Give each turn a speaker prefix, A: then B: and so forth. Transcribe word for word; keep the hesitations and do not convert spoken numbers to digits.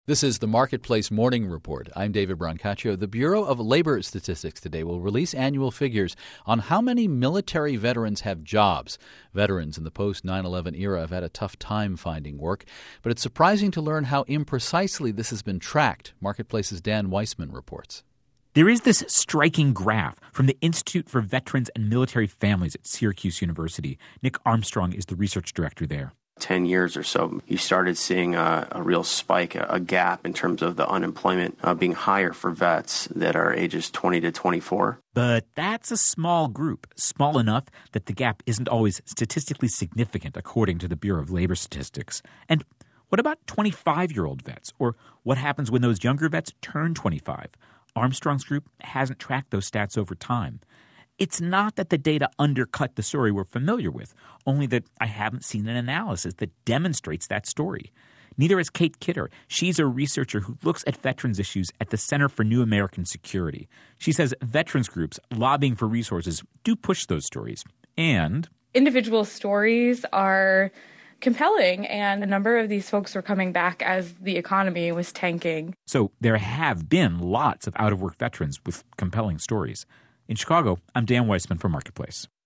A: This is the Marketplace Morning Report. I'm David Brancaccio. The Bureau of Labor Statistics today will release annual figures on how many military veterans have jobs. Veterans in the post nine eleven era have had a tough time finding work, but it's surprising to learn how imprecisely this has been tracked. Marketplace's Dan Weissman reports.
B: There is this striking graph from the Institute for Veterans and Military Families at Syracuse University. Nick Armstrong is the research director there.
C: ten years or so, you started seeing a, a real spike, a, a gap in terms of the unemployment uh, being higher for vets that are ages twenty to twenty-four.
B: But that's a small group, small enough that the gap isn't always statistically significant, according to the Bureau of Labor Statistics. And what about twenty-five-year-old vets? Or what happens when those younger vets turn twenty-five? Armstrong's group hasn't tracked those stats over time. It's not that the data undercut the story we're familiar with, only that I haven't seen an analysis that demonstrates that story. Neither has Kate Kidder. She's a researcher who looks at veterans issues at the Center for New American Security. She says veterans groups lobbying for resources do push those stories. And
D: individual stories are compelling, and a number of these folks were coming back as the economy was tanking.
B: So there have been lots of out-of-work veterans with compelling stories. In Chicago, I'm Dan Weissman for Marketplace.